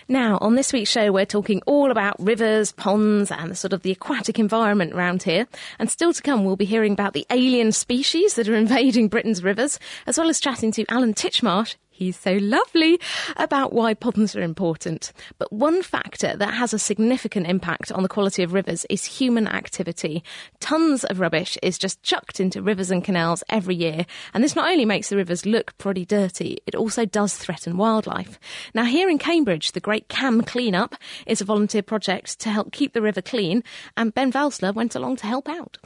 Now, on this week's show, we're talking all about rivers, ponds and the sort of the aquatic environment around here. And still to come, we'll be hearing about the alien species that are invading Britain's rivers, as well as chatting to Alan Titchmarsh, he's so lovely, about why ponds are important. But one factor that has a significant impact on the quality of rivers is human activity. Tons of rubbish is just chucked into rivers and canals every year. And this not only makes the rivers look pretty dirty, it also does threaten wildlife. Now, here in Cambridge, the Great Cam Clean-up is a volunteer project to help keep the river clean. And Ben Valsler went along to help out.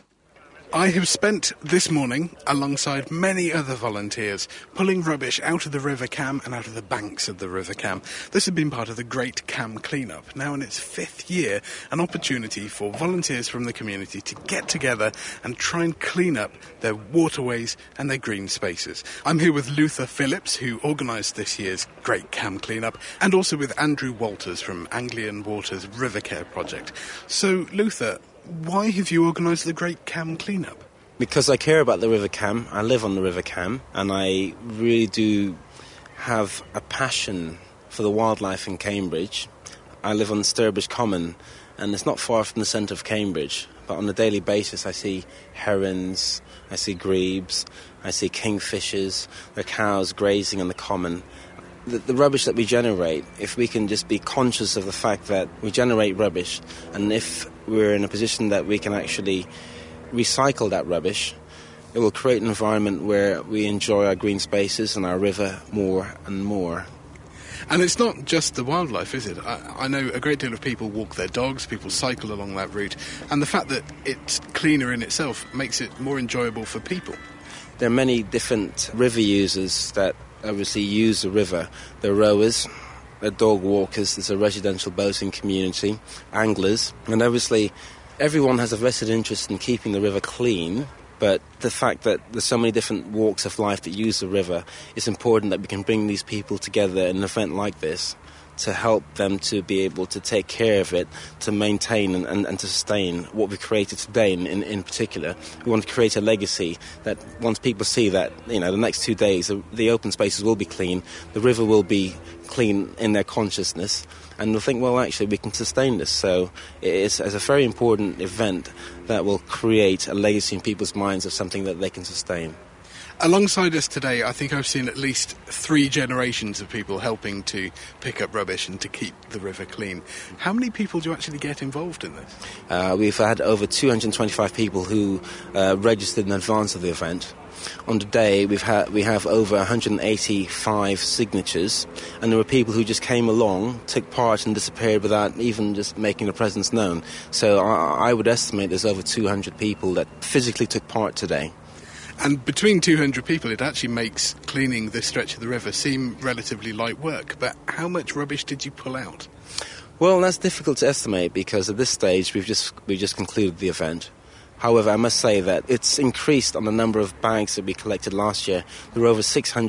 I have spent this morning, alongside many other volunteers, pulling rubbish out of the River Cam and out of the banks of the River Cam. This has been part of the Great Cam Clean-up. Now in its 5th year, an opportunity for volunteers from the community to get together and try and clean up their waterways and their green spaces. I'm here with Luther Phillips, who organised this year's Great Cam Clean-up, and also with Andrew Walters from Anglian Water's River Care project. So, Luther, why have you organised the Great Cam Clean-up? Because I care about the River Cam. I live on the River Cam, and I really do have a passion for the wildlife in Cambridge. I live on Sturbridge Common, and it's not far from the centre of Cambridge. But on a daily basis, I see herons, I see grebes, I see kingfishers, there are cows grazing on the common. The rubbish that we generate, if we can just be conscious of the fact that we generate rubbish, and if we're in a position that we can actually recycle that rubbish, it will create an environment where we enjoy our green spaces and our river more and more. And it's not just the wildlife, is it? I know a great deal of people walk their dogs, people cycle along that route, and the fact that it's cleaner in itself makes it more enjoyable for people. There are many different river users that obviously use the river. There are rowers, there are dog walkers, there's a residential boating community, anglers, and obviously everyone has a vested interest in keeping the river clean, but the fact that there's so many different walks of life that use the river, it's important that we can bring these people together in an event like this to help them to be able to take care of it, to maintain and to sustain what we've created today in particular. We want to create a legacy that once people see that, the next 2 days, the open spaces will be clean, the river will be clean in their consciousness, and they'll think, well, actually, we can sustain this. So it's a very important event that will create a legacy in people's minds of something that they can sustain. Alongside us today, I think I've seen at least 3 generations of people helping to pick up rubbish and to keep the river clean. How many people do you actually get involved in this? We've had over 225 people who registered in advance of the event. On the day, we have over 185 signatures, and there were people who just came along, took part and disappeared without even just making their presence known. So I would estimate there's over 200 people that physically took part today. And between 200 people, it actually makes cleaning this stretch of the river seem relatively light work. But how much rubbish did you pull out? Well, that's difficult to estimate because at this stage we just concluded the event. However, I must say that it's increased on the number of bags that we collected last year. There were over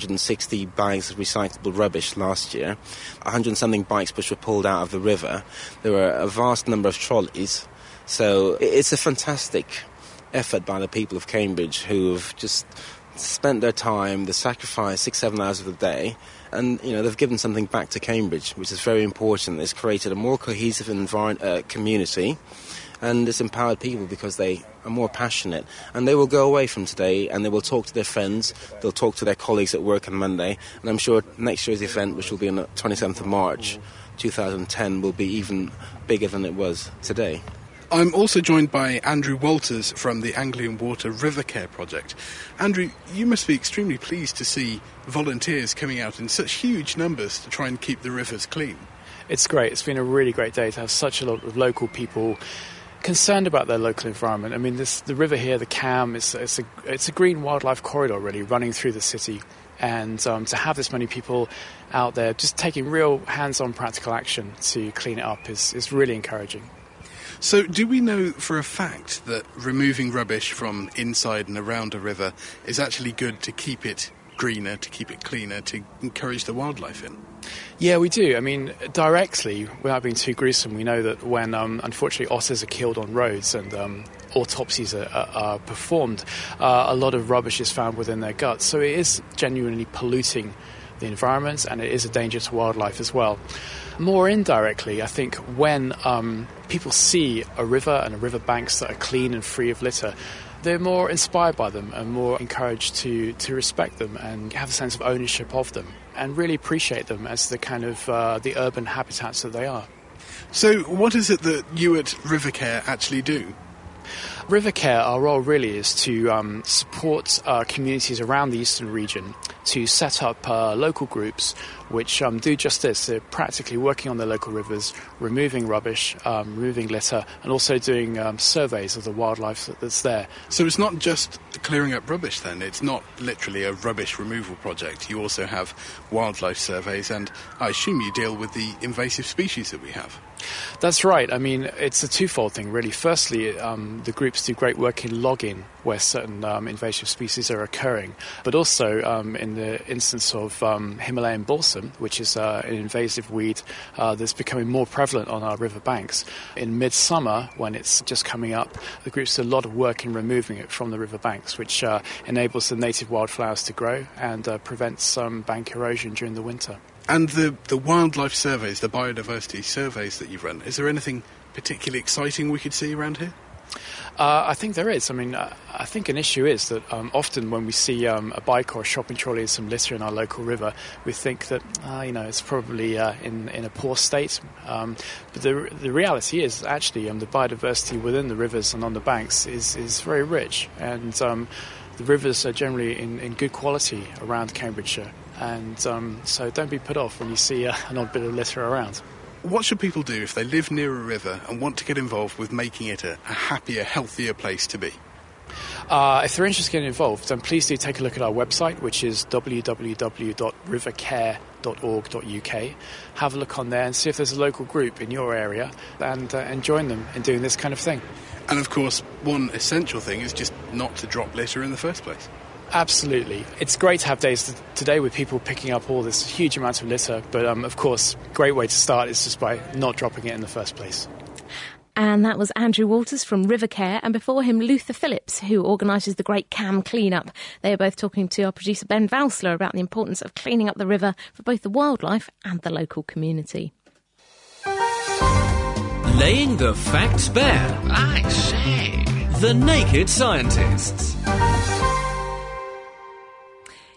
660 bags of recyclable rubbish last year, 100-something bikes which were pulled out of the river. There were a vast number of trolleys. So it's a fantastic effort by the people of Cambridge who have just spent their time, they sacrificed 6-7 hours of the day, and they've given something back to Cambridge, which is very important. It's created a more cohesive community, and it's empowered people because they are more passionate, and they will go away from today and they will talk to their friends, they'll talk to their colleagues at work on Monday, and I'm sure next year's event, which will be on the 27th of March 2010, will be even bigger than it was today. I'm also joined by Andrew Walters from the Anglian Water River Care project. Andrew, you must be extremely pleased to see volunteers coming out in such huge numbers to try and keep the rivers clean. It's great. It's been a really great day to have such a lot of local people concerned about their local environment. I mean, the river here, the Cam, it's a green wildlife corridor really running through the city. And to have this many people out there just taking real hands-on practical action to clean it up is really encouraging. So do we know for a fact that removing rubbish from inside and around a river is actually good to keep it greener, to keep it cleaner, to encourage the wildlife in? Yeah, we do. I mean, directly, without being too gruesome, we know that when, unfortunately, otters are killed on roads and autopsies are performed, a lot of rubbish is found within their guts. So it is genuinely polluting the environment, and it is a danger to wildlife as well. More indirectly, I think when people see a river and a river banks that are clean and free of litter, they're more inspired by them and more encouraged to respect them and have a sense of ownership of them and really appreciate them as the kind of the urban habitats that they are. So what is it that you at Rivercare actually do? Rivercare, our role really is to support communities around the eastern region to set up local groups which do just this. They're practically working on their local rivers, removing rubbish, removing litter, and also doing surveys of the wildlife that's there. So it's not just clearing up rubbish then, it's not literally a rubbish removal project. You also have wildlife surveys, and I assume you deal with the invasive species that we have. That's right. I mean, it's a twofold thing, really. Firstly, the groups do great work in logging where certain invasive species are occurring, but also in the instance of Himalayan balsam, which is an invasive weed that's becoming more prevalent on our river banks. In midsummer, when it's just coming up, the groups do a lot of work in removing it from the river banks, which enables the native wildflowers to grow and prevents some bank erosion during the winter. And the wildlife surveys, the biodiversity surveys that you've run, is there anything particularly exciting we could see around here? I think there is. I mean, I think an issue is that often when we see a bike or a shopping trolley and some litter in our local river, we think that, it's probably in a poor state. But the reality is actually the biodiversity within the rivers and on the banks is very rich. And the rivers are generally in good quality around Cambridgeshire. And so don't be put off when you see an odd bit of litter around. What should people do if they live near a river and want to get involved with making it a happier, healthier place to be? If they're interested in getting involved, then please do take a look at our website, which is www.rivercare.org.uk. Have a look on there and see if there's a local group in your area and join them in doing this kind of thing. And of course, one essential thing is just not to drop litter in the first place. Absolutely. It's great to have days today with people picking up all this huge amount of litter, but of course, a great way to start is just by not dropping it in the first place. And that was Andrew Walters from Rivercare, and before him Luther Phillips, who organises the Great Cam Clean-up. They are both talking to our producer Ben Valsler about the importance of cleaning up the river for both the wildlife and the local community. Laying the facts bare. I say. The Naked Scientists.